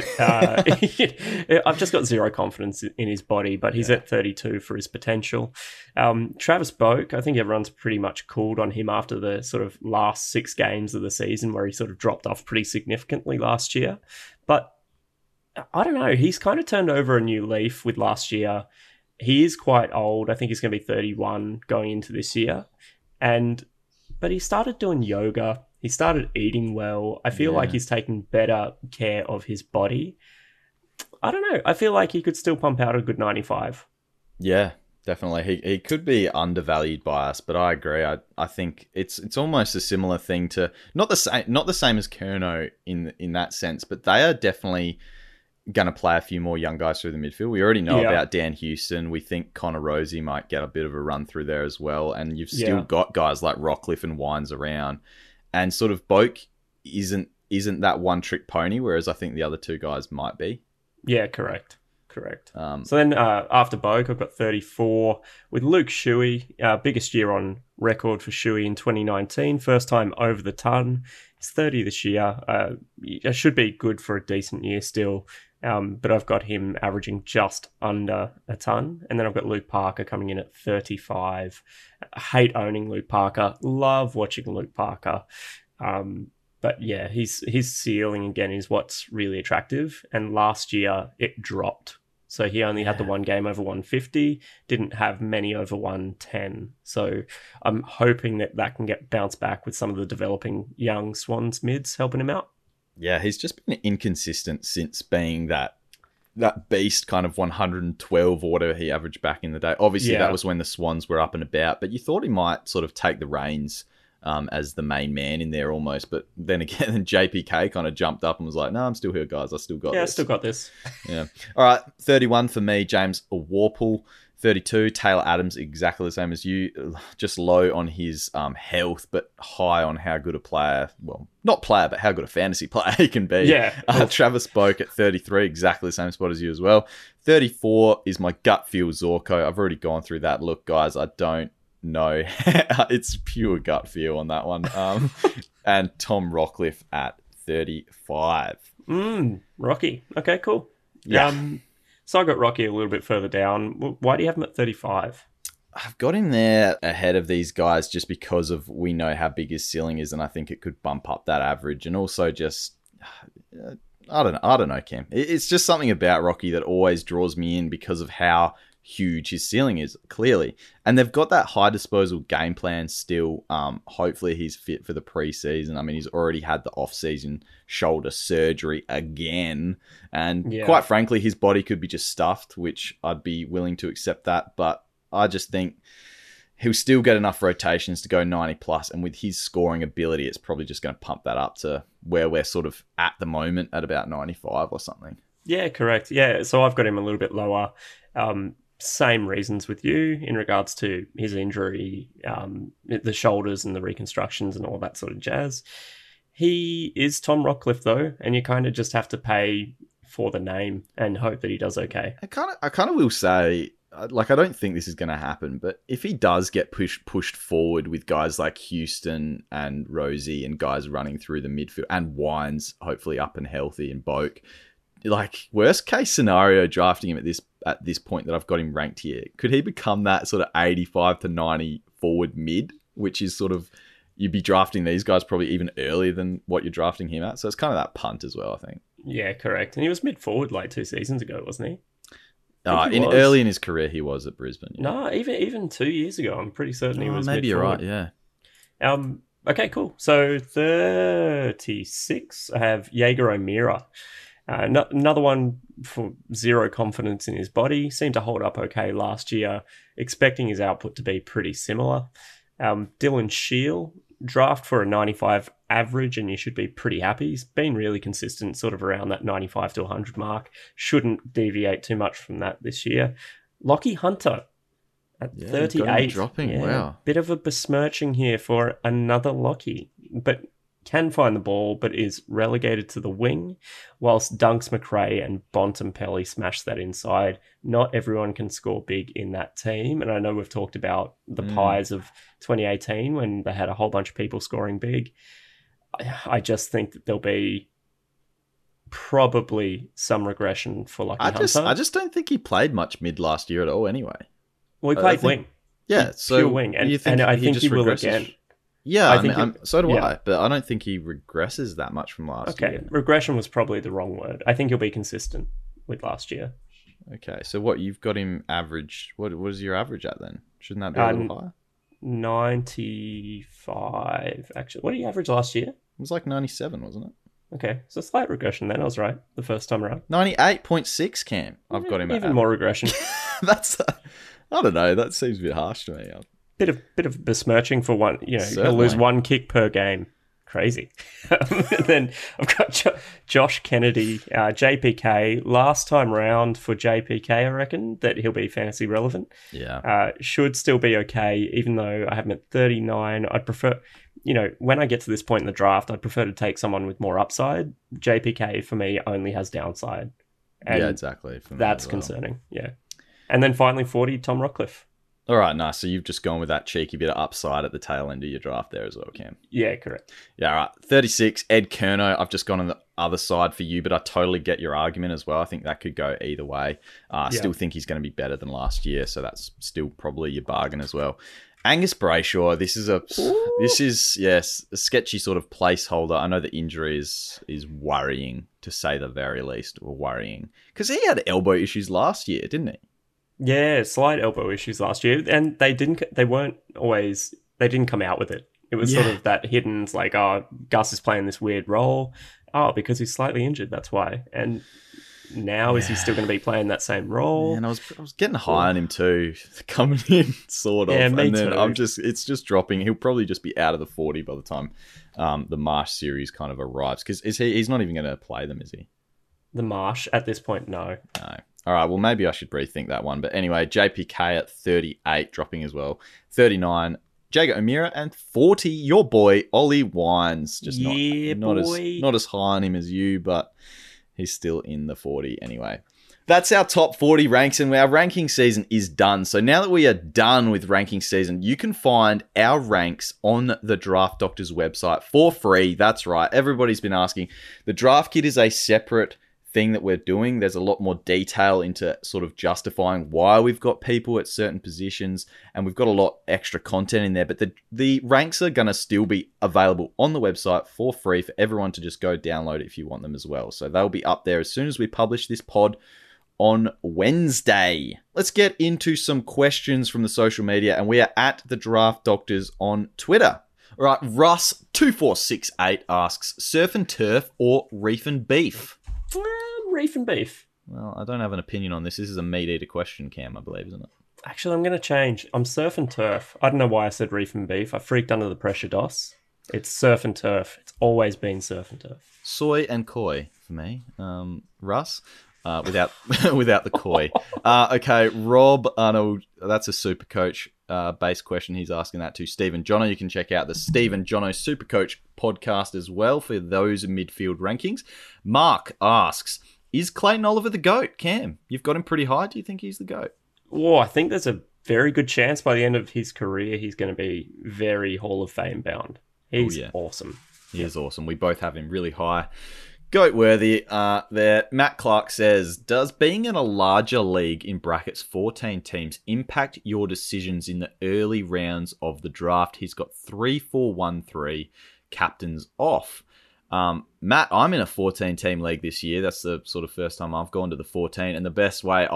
[SPEAKER 3] I've just got zero confidence in his body, but he's at 32 for his potential. Travis Boak, I think everyone's pretty much cooled on him after the sort of last 6 games of the season where he sort of dropped off pretty significantly last year. But I don't know, he's kind of turned over a new leaf with last year. He is quite old. I think he's going to be 31 going into this year. But he started doing yoga. He started eating well. I feel like he's taking better care of his body. I don't know. I feel like he could still pump out a good 95.
[SPEAKER 1] Yeah, definitely. He could be undervalued by us, but I agree. I think it's almost a similar thing to not the same as Curnow in that sense, but they are definitely going to play a few more young guys through the midfield. We already know about Dan Houston. We think Connor Rosie might get a bit of a run through there as well, and you've still got guys like Rockcliffe and Wines around. And sort of Boak isn't that one-trick pony, whereas I think the other 2 guys might be.
[SPEAKER 3] Yeah, correct. So then after Boak, I've got 34 with Luke Shuey, biggest year on record for Shuey in 2019. First time over the ton. He's 30 this year. It should be good for a decent year still. But I've got him averaging just under a ton. And then I've got Luke Parker coming in at 35. I hate owning Luke Parker. Love watching Luke Parker. But yeah, his ceiling again is what's really attractive. And last year it dropped. So he only had the one game over 150, didn't have many over 110. So I'm hoping that can get bounced back with some of the developing young Swans mids helping him out.
[SPEAKER 1] Yeah, he's just been inconsistent since being that beast kind of 112 or whatever he averaged back in the day. Obviously, that was when the Swans were up and about, but you thought he might sort of take the reins as the main man in there almost. But then again, JPK kind of jumped up and was like, no, I'm still here, guys. I still got this.
[SPEAKER 3] Yeah, I still got this.
[SPEAKER 1] Yeah. All right, 31 for me, James Warple. 32, Taylor Adams, exactly the same as you. Just low on his health, but high on how good a player, well, not player, but how good a fantasy player he can be.
[SPEAKER 3] Yeah.
[SPEAKER 1] Travis Boak at 33, exactly the same spot as you as well. 34 is my gut feel Zorko. I've already gone through that. Look, guys, I don't know. It's pure gut feel on that one. And Tom Rockcliffe at 35.
[SPEAKER 3] Rocky. Okay, cool.
[SPEAKER 1] Yeah.
[SPEAKER 3] So I got Rocky a little bit further down. Why do you have him at 35?
[SPEAKER 1] I've got him there ahead of these guys just because of we know how big his ceiling is, and I think it could bump up that average. And also just, I don't know, Cam. It's just something about Rocky that always draws me in because of how huge his ceiling is, clearly. And they've got that high disposal game plan still. Hopefully he's fit for the preseason. I mean, he's already had the off-season shoulder surgery again. And quite frankly, his body could be just stuffed, which I'd be willing to accept that. But I just think he'll still get enough rotations to go 90 plus. And with his scoring ability, it's probably just going to pump that up to where we're sort of at the moment at about 95 or something.
[SPEAKER 3] Yeah, correct. Yeah, so I've got him a little bit lower. Same reasons with you in regards to his injury, the shoulders and the reconstructions and all that sort of jazz. He is Tom Rockcliffe though, and you kind of just have to pay for the name and hope that he does okay.
[SPEAKER 1] I kind of will say, like, I don't think this is going to happen, but if he does get pushed forward with guys like Houston and Rosie and guys running through the midfield and Wines, hopefully up and healthy, and Boak, like, worst case scenario, drafting him at this point that I've got him ranked here, could he become that sort of 85 to 90 forward mid, which is sort of, you'd be drafting these guys probably even earlier than what you're drafting him at. So it's kind of that punt as well, I think.
[SPEAKER 3] Yeah, correct. And he was mid forward like 2 seasons ago, wasn't he?
[SPEAKER 1] Early in his career, he was at Brisbane. Yeah.
[SPEAKER 3] No, even 2 years ago, I'm pretty certain he was.
[SPEAKER 1] Maybe
[SPEAKER 3] mid-forward.
[SPEAKER 1] you're right. Yeah.
[SPEAKER 3] Okay, cool. So 36, I have Jaeger O'Meara. Another one for zero confidence in his body. Seemed to hold up okay last year, expecting his output to be pretty similar. Dylan Shield, draft for a 95 average, and you should be pretty happy. He's been really consistent, sort of around that 95 to 100 mark. Shouldn't deviate too much from that this year. Lockie Hunter at 38.
[SPEAKER 1] Dropping, wow.
[SPEAKER 3] Bit of a besmirching here for another Lockie, but can find the ball, but is relegated to the wing, whilst Dunks McRae and Bontempelli smash that inside. Not everyone can score big in that team, and I know we've talked about the Pies of 2018 when they had a whole bunch of people scoring big. I just think that there'll be probably some regression for Lockie Hunter.
[SPEAKER 1] I just don't think he played much mid last year at all anyway.
[SPEAKER 3] Well, he played wing.
[SPEAKER 1] Yeah, so
[SPEAKER 3] pure wing, and I think he will
[SPEAKER 1] regresses?
[SPEAKER 3] again.
[SPEAKER 1] Yeah, I mean, so do I, but I don't think he regresses that much from last year.
[SPEAKER 3] Okay, regression was probably the wrong word. I think he'll be consistent with last year.
[SPEAKER 1] Okay, so what, you've got him average, what is your average at then? Shouldn't that be a little higher?
[SPEAKER 3] 95, actually. What did he average last year?
[SPEAKER 1] It was like 97, wasn't it?
[SPEAKER 3] Okay, so slight regression then. I was right the first time around.
[SPEAKER 1] 98.6, Cam. I've got him at
[SPEAKER 3] even more regression.
[SPEAKER 1] That's, I don't know, that seems a bit harsh to me.
[SPEAKER 3] Bit of besmirching for one. You know,
[SPEAKER 1] Certainly.
[SPEAKER 3] he'll lose one kick per game. Crazy. Then I've got Josh Kennedy, JPK. Last time round for JPK, I reckon that he'll be fantasy relevant.
[SPEAKER 1] Yeah.
[SPEAKER 3] Should still be okay, even though I have him at 39. I'd prefer, when I get to this point in the draft, I'd prefer to take someone with more upside. JPK for me only has downside. And
[SPEAKER 1] yeah, exactly.
[SPEAKER 3] That's concerning. Yeah. And then finally 40, Tom Rockcliffe.
[SPEAKER 1] All right, nice. So you've just gone with that cheeky bit of upside at the tail end of your draft there as well, Cam.
[SPEAKER 3] Yeah, correct.
[SPEAKER 1] Yeah, all right. 36, Ed Kerno. I've just gone on the other side for you, but I totally get your argument as well. I think that could go either way. I still think he's going to be better than last year, so that's still probably your bargain as well. Angus Brayshaw, this is a sketchy sort of placeholder. I know the injury is worrying, to say the very least, or worrying. Because he had elbow issues last year, didn't he?
[SPEAKER 3] Yeah, slight elbow issues last year, and they didn't come out with it. It was sort of that hidden, like, Gus is playing this weird role. Oh, because he's slightly injured, that's why. And now is he still going to be playing that same role?
[SPEAKER 1] Yeah, and I was getting high on him too, coming in sort of.
[SPEAKER 3] Yeah, me
[SPEAKER 1] and then
[SPEAKER 3] too.
[SPEAKER 1] It's just dropping. He'll probably just be out of the 40 by the time the Marsh series kind of arrives. Because he's not even going to play them, is he?
[SPEAKER 3] The Marsh at this point, no.
[SPEAKER 1] No. All right, well, maybe I should rethink that one. But anyway, JPK at 38, dropping as well. 39, Jaeger O'Meara, and 40, your boy, Ollie Wines. Just not as high on him as you, but he's still in the 40 anyway. That's our top 40 ranks, and our ranking season is done. So now that we are done with ranking season, you can find our ranks on the Draft Doctors website for free. That's right. Everybody's been asking. The draft kit is a separate thing that we're doing. There's a lot more detail into sort of justifying why we've got people at certain positions, and we've got a lot extra content in there, but the ranks are going to still be available on the website for free for everyone to just go download if you want them as well. So they'll be up there as soon as we publish this pod on Wednesday. Let's get into some questions from the social media, and we are at the Draft Doctors on Twitter. All right, Russ2468 asks, surf and turf or reef and beef?
[SPEAKER 3] Reef and beef.
[SPEAKER 1] Well, I don't have an opinion on this. This is a meat eater question, Cam, I believe, isn't it?
[SPEAKER 3] Actually, I'm going to change. I'm surf and turf. I don't know why I said reef and beef. I freaked under the pressure, DOS. It's surf and turf. It's always been surf and turf.
[SPEAKER 1] Soy and koi for me. Russ, without the koi. Okay, Rob Arnold, that's a super coach base question. He's asking that to Stephen Jono. You can check out the Stephen Jono Super Coach podcast as well for those midfield rankings. Mark asks, is Clayton Oliver the GOAT? Cam, you've got him pretty high. Do you think he's the GOAT?
[SPEAKER 3] Oh, I think there's a very good chance by the end of his career he's going to be very Hall of Fame bound. He's awesome.
[SPEAKER 1] He is awesome. We both have him really high. GOAT worthy there. Matt Clark says, does being in a larger league in brackets 14 teams impact your decisions in the early rounds of the draft? He's got 3-4-1-3 captains off. Matt, I'm in a 14 team league this year. That's the sort of first time I've gone to the 14, and the best way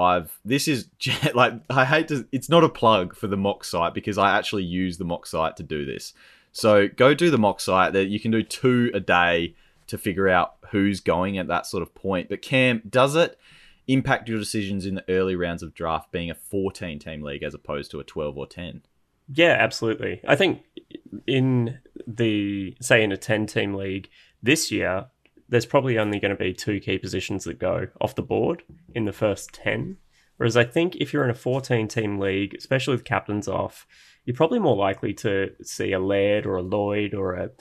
[SPEAKER 1] it's not a plug for the mock site because I actually use the mock site to do this. So go do the mock site. That you can do 2 a day to figure out who's going at that sort of point. But Cam, does it impact your decisions in the early rounds of draft being a 14-team league as opposed to a 12 or 10?
[SPEAKER 3] Yeah, absolutely. I think in a 10-team league this year, there's probably only going to be 2 key positions that go off the board in the first 10. Whereas I think if you're in a 14-team league, especially with captains off, you're probably more likely to see a Laird or a Lloyd or a,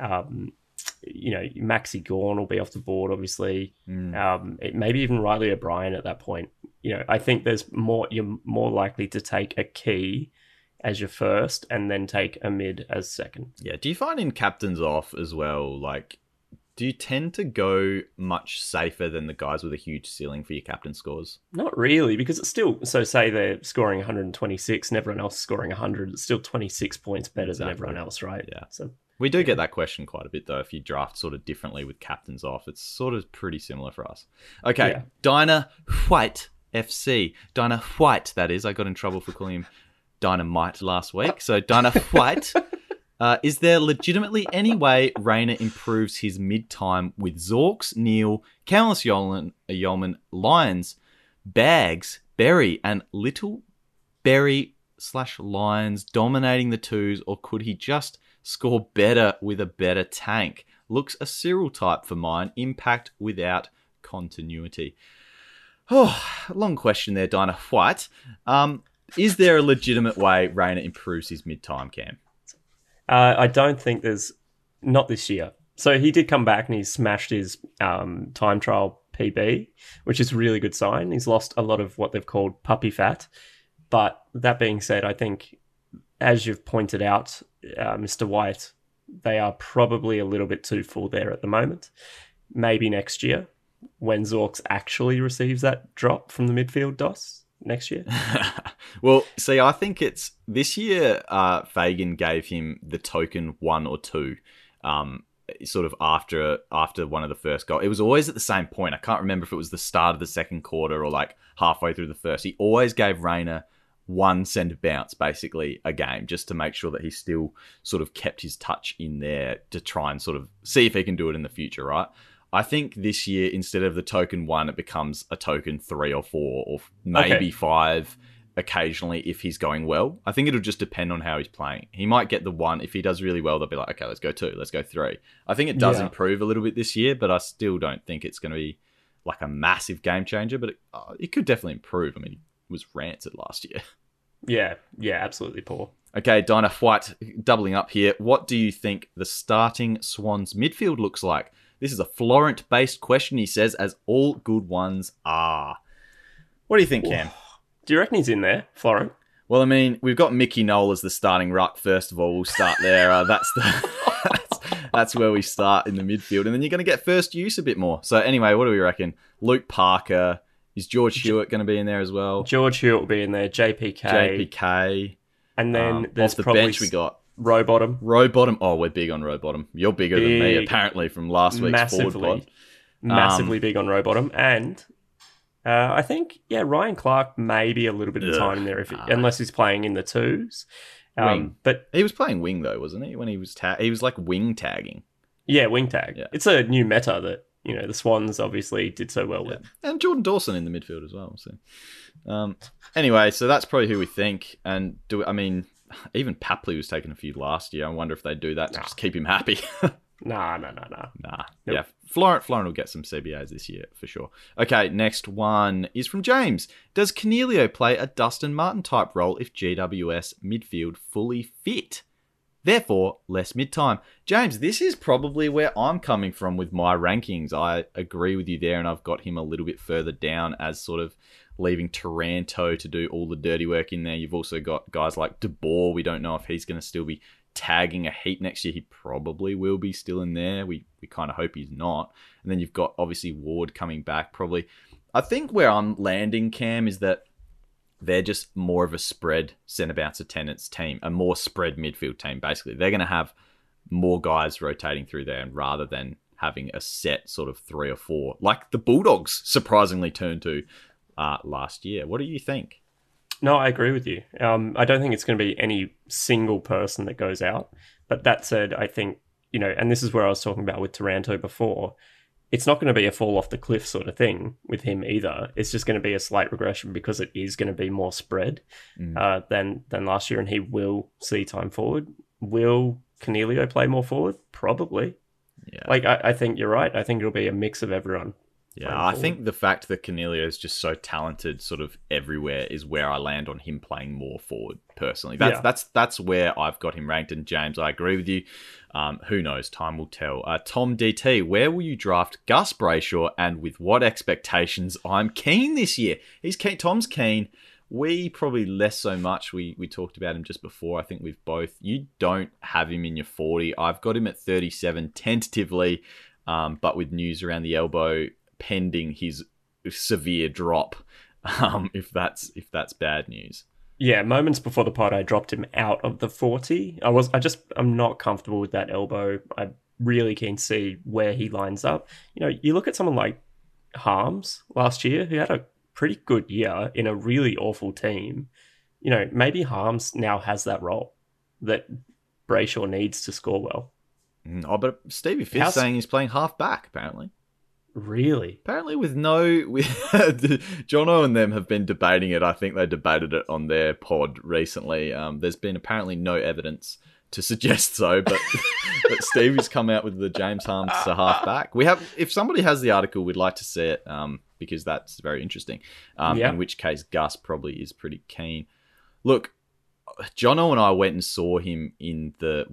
[SPEAKER 3] Maxi Gawn will be off the board, obviously. Maybe even Riley O'Brien at that point. I think you're more likely to take a key as your first and then take a mid as second.
[SPEAKER 1] Yeah. Do you find in captains off as well, like, do you tend to go much safer than the guys with a huge ceiling for your captain scores?
[SPEAKER 3] Not really, because it's still, so say they're scoring 126 and everyone else is scoring 100, it's still 26 points better than everyone else, right?
[SPEAKER 1] Yeah.
[SPEAKER 3] So
[SPEAKER 1] we do get that question quite a bit, though, if you draft sort of differently with captains off. It's sort of pretty similar for us. Okay, yeah. Dinah White FC. Dinah White, that is. I got in trouble for calling him Dynamite last week. So Dinah White... is there legitimately any way Rayner improves his mid-time with Zorks, Neil, Countless Yeoman, Lions, Bags, Berry, and Little Berry/Lions dominating the twos, or could he just score better with a better tank? Looks a Cyril type for mine. Impact without continuity. Oh, long question there, Dinah White. Is there a legitimate way Rayner improves his mid-time, Cam?
[SPEAKER 3] I don't think there's... Not this year. So he did come back and he smashed his time trial PB, which is a really good sign. He's lost a lot of what they've called puppy fat. But that being said, I think, as you've pointed out, Mr. White, they are probably a little bit too full there at the moment. Maybe next year, when Zorks actually receives that drop from the midfield DOS. Next year?
[SPEAKER 1] Well, see, I think it's this year. Fagan gave him the token 1 or 2, sort of after one of the first goals. It was always at the same point. I can't remember if it was the start of the second quarter or like halfway through the first. He always gave Rayner 1 centre bounce, basically, a game, just to make sure that he still sort of kept his touch in there to try and sort of see if he can do it in the future, right? I think this year, instead of the token 1, it becomes a token 3 or 4 or maybe 5 occasionally if he's going well. I think it'll just depend on how he's playing. He might get the 1. If he does really well, they'll be like, okay, let's go 2, let's go 3. I think it does improve a little bit this year, but I still don't think it's going to be like a massive game changer, but it could definitely improve. I mean, he was rancid last year.
[SPEAKER 3] Yeah, absolutely poor.
[SPEAKER 1] Okay, Dinah White, doubling up here. What do you think the starting Swans midfield looks like? This is a Florent-based question, he says, as all good ones are. What do you think, Cam?
[SPEAKER 3] Do you reckon he's in there, Florent?
[SPEAKER 1] Well, I mean, we've got Mickey Noel as the starting ruck, first of all. We'll start there. That's where we start in the midfield. And then you're going to get first use a bit more. So anyway, what do we reckon? Luke Parker. Is George Hewitt going to be in there as well?
[SPEAKER 3] George Hewitt will be in there. JPK. And then there's
[SPEAKER 1] off the
[SPEAKER 3] probably
[SPEAKER 1] bench we got
[SPEAKER 3] Rowbottom.
[SPEAKER 1] Oh, we're big on Rowbottom. You're bigger than me, apparently, from last week's forward pod.
[SPEAKER 3] Massively big on Rowbottom. And I think, Ryan Clark may be a little bit of time in there unless he's playing in the twos. But
[SPEAKER 1] he was playing wing, though, wasn't he? When he was he was like wing tagging.
[SPEAKER 3] Yeah, wing tag. Yeah. It's a new meta that the Swans obviously did so well with.
[SPEAKER 1] And Jordan Dawson in the midfield as well. So, anyway, so that's probably who we think. And even Papley was taking a few last year. I wonder if they'd do that to just keep him happy.
[SPEAKER 3] Nah.
[SPEAKER 1] Nope. Yeah, Florent will get some CBAs this year for sure. Okay, next one is from James. Does Cornelio play a Dustin Martin type role if GWS midfield fully fit? Therefore, less mid-time. James, this is probably where I'm coming from with my rankings. I agree with you there, and I've got him a little bit further down as sort of leaving Taranto to do all the dirty work in there. You've also got guys like De Boer. We don't know if he's going to still be tagging a heap next year. He probably will be still in there. We kind of hope he's not. And then you've got, obviously, Ward coming back probably. I think where I'm landing, Cam, is that they're just more of a spread centre bounce attendance team, a more spread midfield team, basically. They're going to have more guys rotating through there, and rather than having a set sort of 3 or 4, like the Bulldogs surprisingly turned to last year. What do you think?
[SPEAKER 3] No, I agree with you. I don't think it's going to be any single person that goes out. But that said, I think, and this is where I was talking about with Taranto before, it's not going to be a fall off the cliff sort of thing with him either. It's just going to be a slight regression because it is going to be more spread than last year, and he will see time forward. Will Cornelio play more forward? Probably.
[SPEAKER 1] Yeah.
[SPEAKER 3] I think you're right. I think it'll be a mix of everyone.
[SPEAKER 1] Yeah, I think the fact that Cornelio is just so talented sort of everywhere is where I land on him playing more forward, personally. That's where I've got him ranked. And James, I agree with you. Who knows? Time will tell. Tom DT, where will you draft Gus Brayshaw and with what expectations? I'm keen this year. He's keen. Tom's keen. We probably less so much. We talked about him just before. I think we've both. You don't have him in your 40. I've got him at 37 tentatively, but with news around the elbow pending his severe drop, if that's bad news.
[SPEAKER 3] Yeah, moments before the pod, I dropped him out of the 40. I'm not comfortable with that elbow. I'm really keen to see where he lines up. You look at someone like Harms last year, who had a pretty good year in a really awful team. Maybe Harms now has that role that Brayshaw needs to score well.
[SPEAKER 1] Oh, but Stevie Fifth's saying he's playing half back, apparently.
[SPEAKER 3] Really?
[SPEAKER 1] Apparently Jono and them have been debating it. I think they debated it on their pod recently. There's been apparently no evidence to suggest so, but Stevie's come out with the James Harms to half back. If somebody has the article, we'd like to see it, because that's very interesting. In which case Gus probably is pretty keen. Look, Jono and I went and saw him in the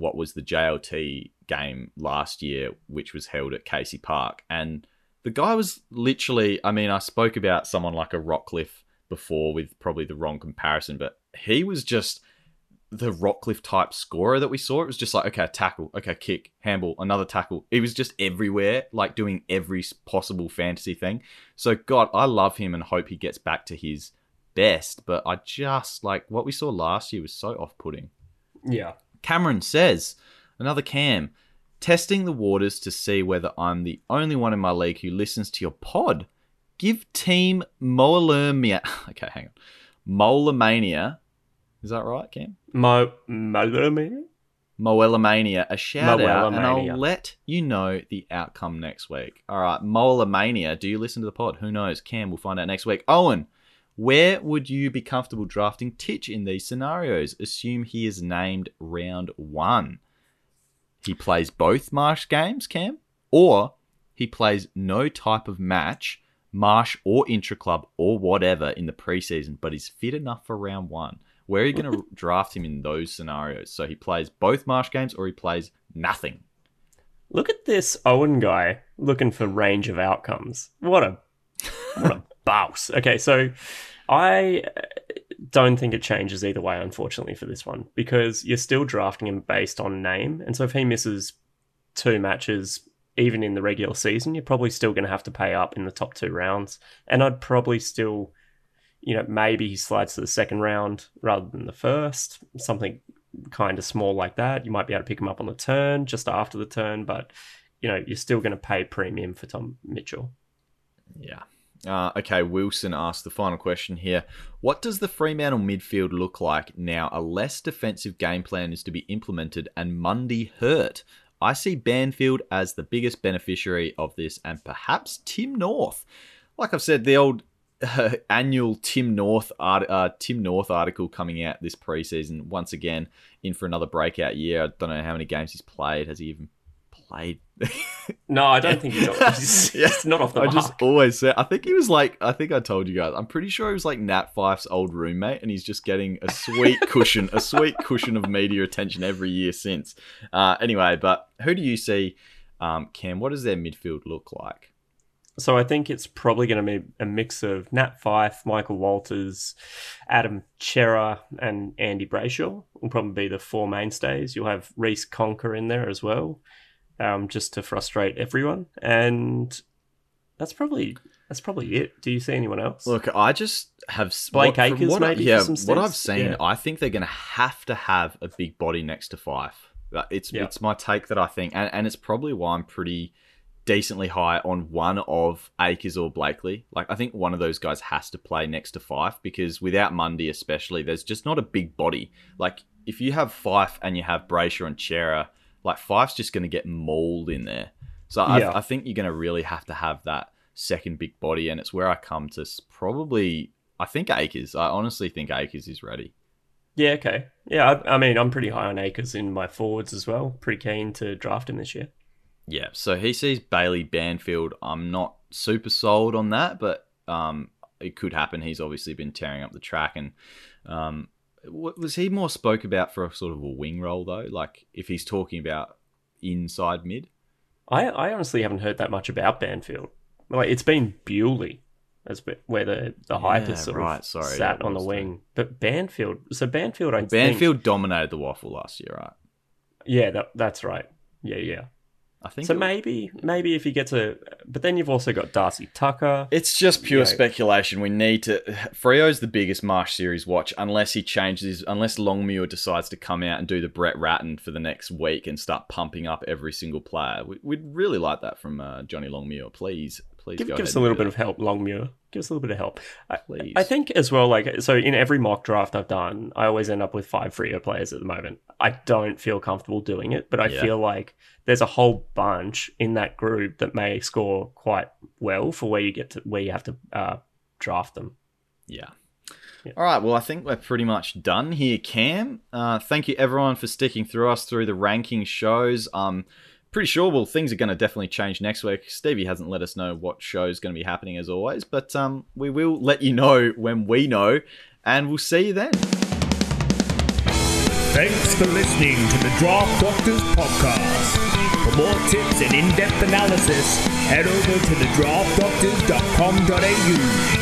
[SPEAKER 1] JLT game last year, which was held at Casey Park, and the guy was literally, I spoke about someone like a Rockcliffe before with probably the wrong comparison, but he was just the Rockcliffe type scorer that we saw. It was just like, okay, tackle, okay, kick, handball, another tackle. He was just everywhere, like doing every possible fantasy thing. So, God, I love him and hope he gets back to his best, but I just, what we saw last year was so off-putting.
[SPEAKER 3] Yeah.
[SPEAKER 1] Cameron says, another Cam, testing the waters to see whether I'm the only one in my league who listens to your pod. Give Team Molermania... Okay, hang on. Molermania... Is that right, Cam?
[SPEAKER 3] Molermania?
[SPEAKER 1] Molermania a shout out, and I'll let you know the outcome next week. All right, Molermania, do you listen to the pod? Who knows? Cam, we'll find out next week. Owen, where would you be comfortable drafting Titch in these scenarios? Assume he is named round 1. He plays both Marsh games, Cam, or he plays no type of match, Marsh or intra-club or whatever in the preseason, but is fit enough for round 1. Where are you going to draft him in those scenarios? So he plays both Marsh games or he plays nothing.
[SPEAKER 3] Look at this Owen guy looking for range of outcomes. What a bouse. Okay, so I don't think it changes either way, unfortunately, for this one, because you're still drafting him based on name. And so if he misses 2 matches, even in the regular season, you're probably still going to have to pay up in the top 2 rounds. And I'd probably still... maybe he slides to the second round rather than the first, something kind of small like that. You might be able to pick him up on the turn, just after the turn, but, you're still going to pay premium for Tom Mitchell.
[SPEAKER 1] Yeah. Okay, Wilson asked the final question here. What does the Fremantle midfield look like now a less defensive game plan is to be implemented and Mundy hurt? I see Banfield as the biggest beneficiary of this and perhaps Tim North. Like I've said, the old... annual Tim North article coming out this preseason, once again in for another breakout year. I don't know how many games he's played. Has he even played?
[SPEAKER 3] No, I don't think he's not off the mark.
[SPEAKER 1] I just always say, I think he was I think I told you guys, I'm pretty sure he was like Nat Fyfe's old roommate, and he's just getting a sweet cushion of media attention every year since. Anyway, but who do you see, Cam? What does their midfield look like?
[SPEAKER 3] So I think it's probably going to be a mix of Nat Fyfe, Michael Walters, Adam Chera, and Andy Brayshaw will probably be the 4 mainstays. You'll have Reece Conker in there as well, just to frustrate everyone. And that's probably it. Do you see anyone else?
[SPEAKER 1] Look, I just have...
[SPEAKER 3] Blake Acres, maybe?
[SPEAKER 1] Yeah, what I've seen, I think they're going to have a big body next to Fyfe. It's my take that I think, and it's probably why I'm pretty... decently high on one of Akers or Blakely. Like, I think one of those guys has to play next to Fife, because without Mundy especially, there's just not a big body. Like, if you have Fife and you have Brayshaw and Chera, like, Fife's just going to get mauled in there. So I think you're going to really have to have that second big body, and it's where I come to probably, I think Akers. I honestly think Akers is ready.
[SPEAKER 3] Yeah, okay. Yeah, I mean, I'm pretty high on Akers in my forwards as well. Pretty keen to draft him this year.
[SPEAKER 1] Yeah, so he sees Bailey Banfield. I'm not super sold on that, but it could happen. He's obviously been tearing up the track, and was he more spoke about for a sort of a wing role, though? Like, if he's talking about inside mid?
[SPEAKER 3] I honestly haven't heard that much about Banfield. Like, it's been Bewley as where the hype is sort of sat on the wing. But Banfield,
[SPEAKER 1] Banfield dominated the waffle last year, right?
[SPEAKER 3] Yeah, that's right. Yeah.
[SPEAKER 1] I think
[SPEAKER 3] so. Maybe if he gets but then you've also got Darcy Tucker.
[SPEAKER 1] It's just pure speculation. We need to. Freo's the biggest Marsh Series watch, unless he changes, unless Longmuir decides to come out and do the Brett Ratton for the next week and start pumping up every single player. We'd really like that from Johnny Longmuir. Please
[SPEAKER 3] give us a little bit of help, Longmuir. Give us a little bit of help. Please. I think as well, like, so in every mock draft I've done, I always end up with 5 Freo players at the moment. I don't feel comfortable doing it, but I feel like there's a whole bunch in that group that may score quite well for where you have to draft them.
[SPEAKER 1] Yeah. All right, well, I think we're pretty much done here, Cam. Thank you, everyone, for sticking through us through the ranking shows. Pretty sure, things are going to definitely change next week. Stevie hasn't let us know what show's going to be happening, as always, but we will let you know when we know, and we'll see you then.
[SPEAKER 2] Thanks for listening to the Draft Doctors podcast. For more tips and in-depth analysis, head over to thedraftdoctors.com.au.